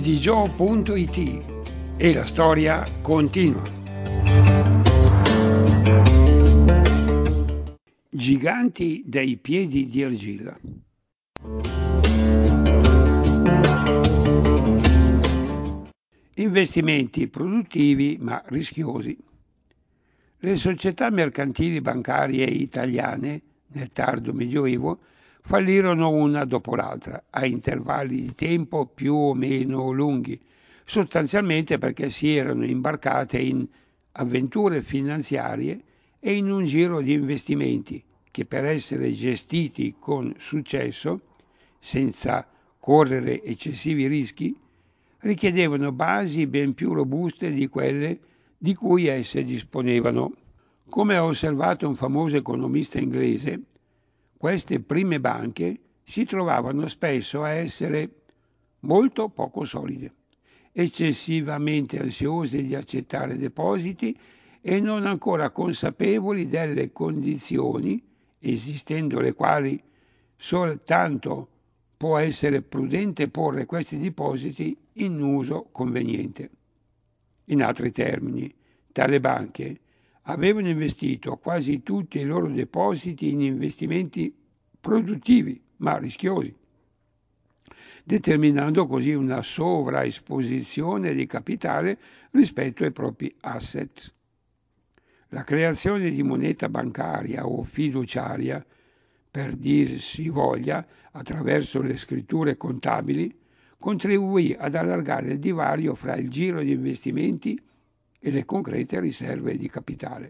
edigio.it e la storia continua. Giganti dai piedi di argilla. Investimenti produttivi ma rischiosi. Le società mercantili bancarie italiane nel tardo Medioevo fallirono una dopo l'altra, a intervalli di tempo più o meno lunghi, sostanzialmente perché si erano imbarcate in avventure finanziarie e in un giro di investimenti che, per essere gestiti con successo, senza correre eccessivi rischi, richiedevano basi ben più robuste di quelle di cui esse disponevano. Come ha osservato un famoso economista inglese, queste prime banche si trovavano spesso a essere molto poco solide, eccessivamente ansiose di accettare depositi e non ancora consapevoli delle condizioni, esistendo le quali soltanto può essere prudente porre questi depositi in uso conveniente. In altri termini, tali banche avevano investito quasi tutti i loro depositi in investimenti produttivi ma rischiosi, determinando così una sovraesposizione di capitale rispetto ai propri asset. La creazione di moneta bancaria o fiduciaria, per dir si voglia, attraverso le scritture contabili, contribuì ad allargare il divario fra il giro di investimenti e le concrete riserve di capitale.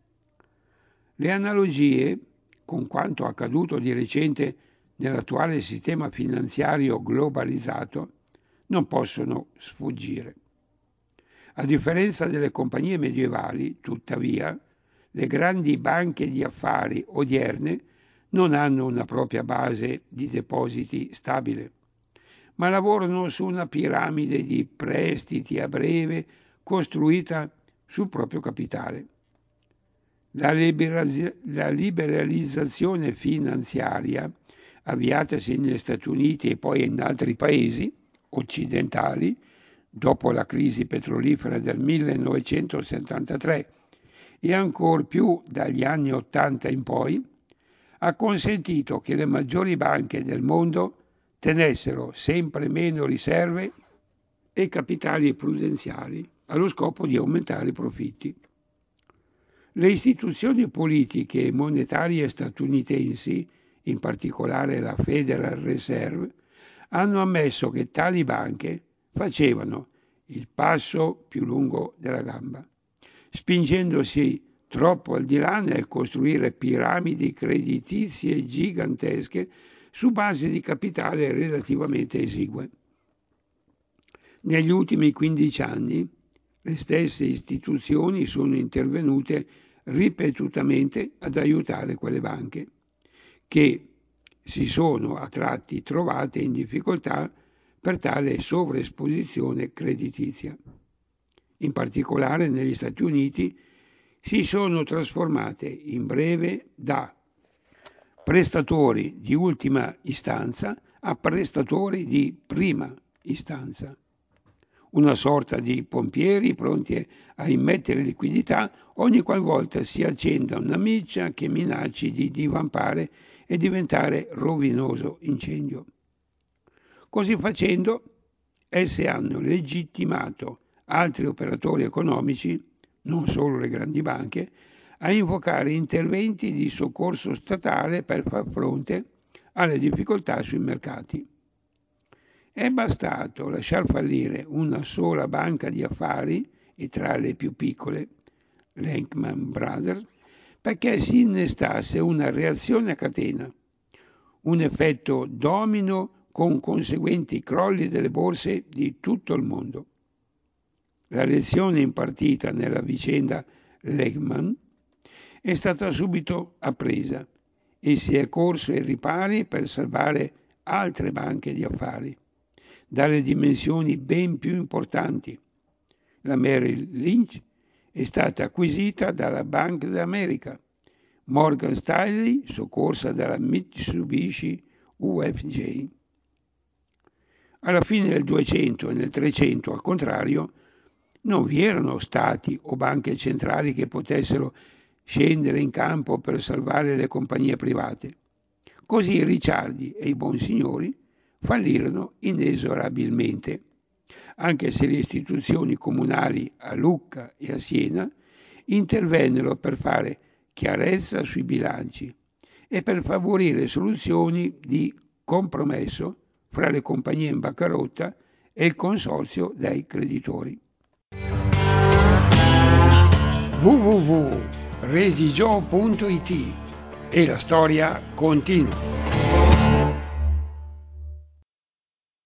Le analogie con quanto accaduto di recente nell'attuale sistema finanziario globalizzato non possono sfuggire. A differenza delle compagnie medievali, tuttavia, le grandi banche di affari odierne non hanno una propria base di depositi stabile, ma lavorano su una piramide di prestiti a breve costruita sul proprio capitale. La liberalizzazione finanziaria, avviatasi negli Stati Uniti e poi in altri paesi occidentali, dopo la crisi petrolifera del 1973 e ancor più dagli anni '80 in poi, ha consentito che le maggiori banche del mondo tenessero sempre meno riserve e capitali prudenziali allo scopo di aumentare i profitti. Le istituzioni politiche e monetarie statunitensi, in particolare la Federal Reserve, hanno ammesso che tali banche facevano il passo più lungo della gamba, spingendosi troppo al di là nel costruire piramidi creditizie gigantesche su base di capitale relativamente esigue. Negli ultimi 15 anni le stesse istituzioni sono intervenute ripetutamente ad aiutare quelle banche, che si sono a tratti trovate in difficoltà per tale sovraesposizione creditizia. In particolare negli Stati Uniti si sono trasformate in breve da prestatori di ultima istanza a prestatori di prima istanza, una sorta di pompieri pronti a immettere liquidità ogni qualvolta si accenda una miccia che minacci di divampare e diventare rovinoso incendio. Così facendo, esse hanno legittimato altri operatori economici, non solo le grandi banche, a invocare interventi di soccorso statale per far fronte alle difficoltà sui mercati. È bastato lasciar fallire una sola banca di affari, e tra le più piccole, Lehman Brothers, perché si innestasse una reazione a catena, un effetto domino con conseguenti crolli delle borse di tutto il mondo. La lezione impartita nella vicenda Lehman è stata subito appresa e si è corso ai ripari per salvare altre banche di affari, dalle dimensioni ben più importanti. La Merrill Lynch è stata acquisita dalla Bank d'America, Morgan Stanley soccorsa dalla Mitsubishi UFJ. Alla fine del 200 e nel 300, al contrario, non vi erano stati o banche centrali che potessero scendere in campo per salvare le compagnie private. Così i Ricciardi e i Bonsignori fallirono inesorabilmente, anche se le istituzioni comunali a Lucca e a Siena intervennero per fare chiarezza sui bilanci e per favorire soluzioni di compromesso fra le compagnie in bancarotta e il consorzio dei creditori. www.redigio.it e la storia continua.